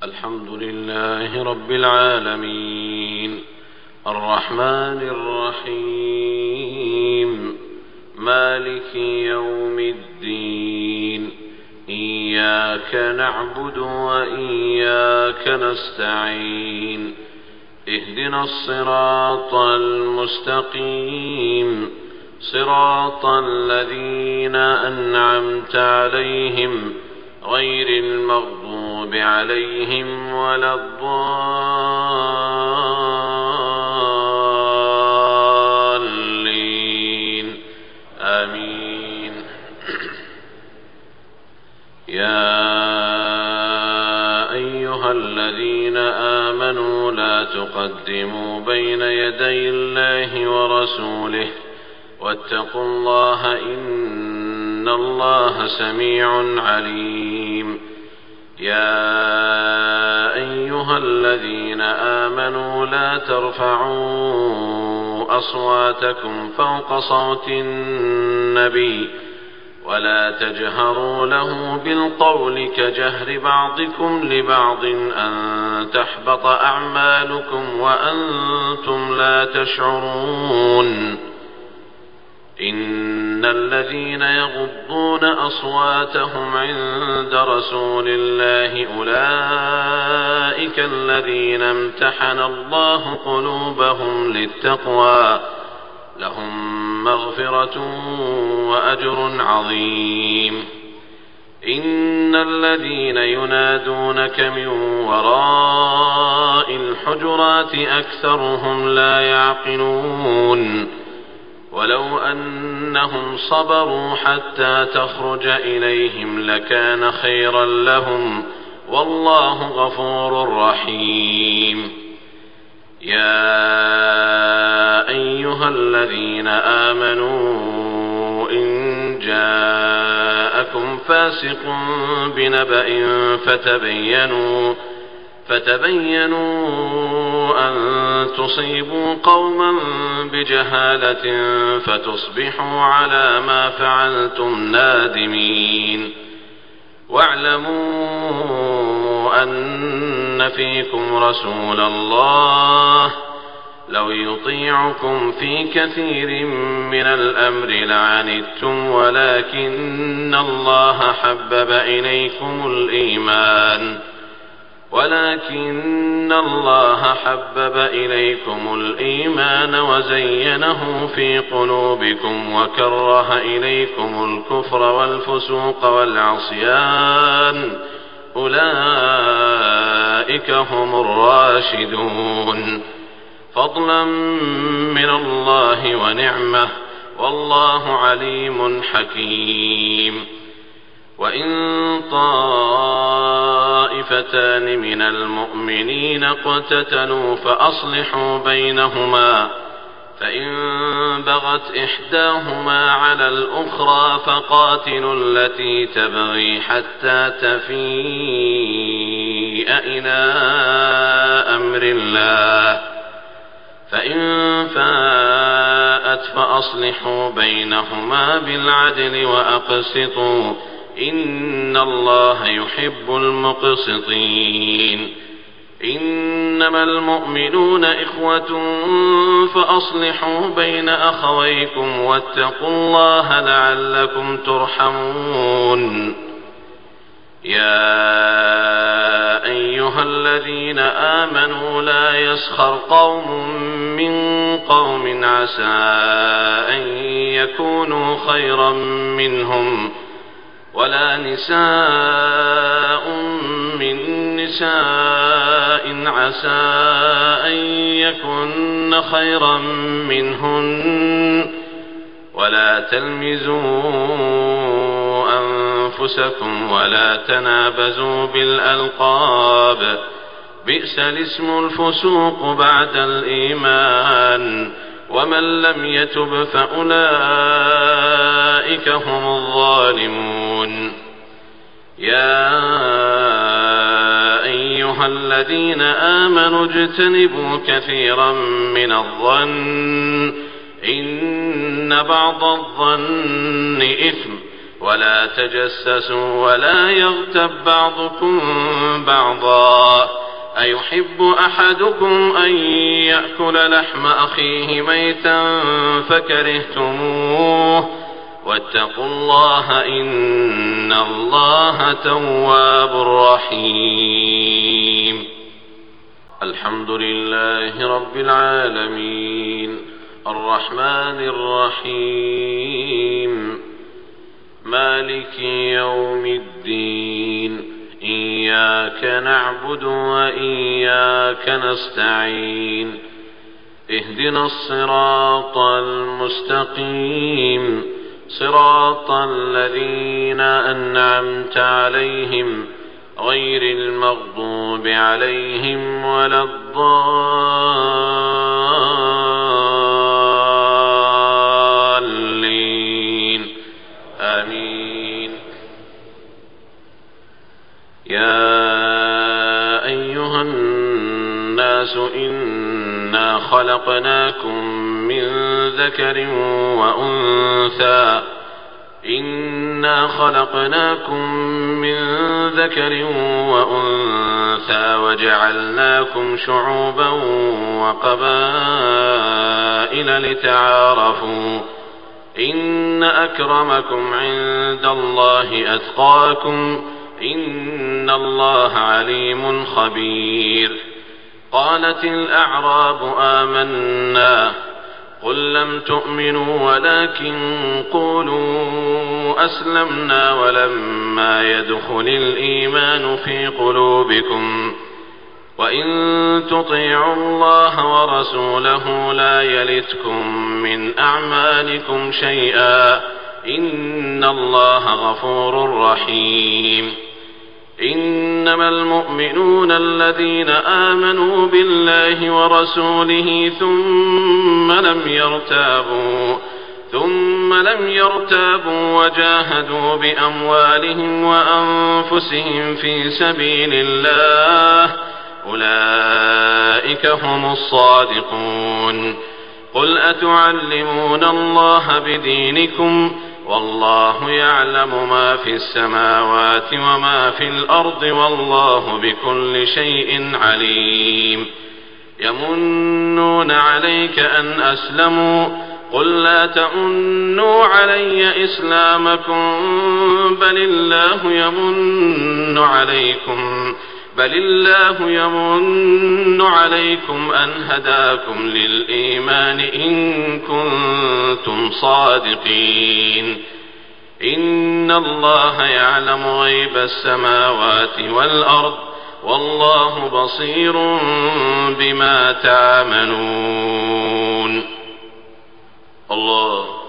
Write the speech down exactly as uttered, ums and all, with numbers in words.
الحمد لله رب العالمين الرحمن الرحيم مالك يوم الدين إياك نعبد وإياك نستعين اهدنا الصراط المستقيم صراط الذين أنعمت عليهم غير المغضوب عليهم ولا الضالين آمين. يا أيها الذين آمنوا لا تقدموا بين يدي الله ورسوله واتقوا الله إن الله سميع عليم. يا أيها الذين آمنوا لا ترفعوا أصواتكم فوق صوت النبي ولا تجهروا له بالقول كجهر بعضكم لبعض أن تحبط أعمالكم وأنتم لا تشعرون. إن الذين يغضون أصواتهم عند رسول الله أولئك الذين امتحن الله قلوبهم للتقوى لهم مغفرة وأجر عظيم. إن الذين ينادونك من وراء الحجرات أكثرهم لا يعقلون. ولو أنهم صبروا حتى تخرج إليهم لكان خيرا لهم والله غفور رحيم. يا أيها الذين آمنوا إن جاءكم فاسق بنبأ فتبينوا فتبينوا أن تصيبوا قوما بجهالة فتصبحوا على ما فعلتم نادمين. واعلموا أن فيكم رسول الله لو يطيعكم في كثير من الأمر لعنتم ولكن الله حبب إليكم الإيمان ولكن الله حبب إليكم الإيمان وزينه في قلوبكم وكره إليكم الكفر والفسوق والعصيان أولئك هم الراشدون فضلا من الله ونعمة والله عليم حكيم. وإن طائفتان من المؤمنين اقتتلوا فأصلحوا بينهما فإن بغت إحداهما على الأخرى فقاتلوا التي تبغي حتى تفيء إلى أمر الله فإن فاءت فأصلحوا بينهما بالعدل وأقسطوا إن الله يحب المقسطين. إنما المؤمنون إخوة فأصلحوا بين أخويكم واتقوا الله لعلكم ترحمون. يا أيها الذين آمنوا لا يسخر قوم من قوم عسى أن يكونوا خيرا منهم ولا نساء من نساء عسى أن يكن خيرا منهن ولا تلمزوا أنفسكم ولا تنابزوا بالألقاب بئس الاسم الفسوق بعد الإيمان ومن لم يتب فأولئك هم الظالمون. يا أيها الذين آمنوا اجتنبوا كثيرا من الظن إن بعض الظن إثم ولا تجسسوا ولا يغتب بعضكم بعضا أيحب أحدكم أن يأكل لحم أخيه ميتا فكرهتموه واتقوا الله إن الله تواب رحيم. الحمد لله رب العالمين الرحمن الرحيم مالك يوم الدين إياك نعبد وإياك نستعين اهدنا الصراط المستقيم صراط الذين أنعمت عليهم غير المغضوب عليهم ولا الضالين آمين. يا أيها الناس إنا خلقناكم من ذكر وأنثى إنا خلقناكم من ذكر وأنثى وجعلناكم شعوبا وقبائل لتعارفوا إن أكرمكم عند الله أتقاكم إن الله عليم خبير. قالت الأعراب آمنا قل لم تؤمنوا ولكن قولوا أسلمنا ولما يدخل الإيمان في قلوبكم وإن تطيعوا الله ورسوله لا يلتكم من أعمالكم شيئا إن الله غفور رحيم. إنما المؤمنون الذين آمنوا بالله ورسوله ثم لم يرتابوا ثم لم يرتابوا وجاهدوا بأموالهم وأنفسهم في سبيل الله أولئك هم الصادقون. قل أتعلمون الله بدينكم والله يعلم ما في السماوات وما في الأرض والله بكل شيء عليم. يمنون عليك أن أسلموا قل لا تمنوا علي إسلامكم بل الله يمن عليكم بل الله يمن عليكم أن هداكم للإيمان إن كنتم صادقين. إن الله يعلم غيب السماوات والأرض والله بصير بما تعملون. الله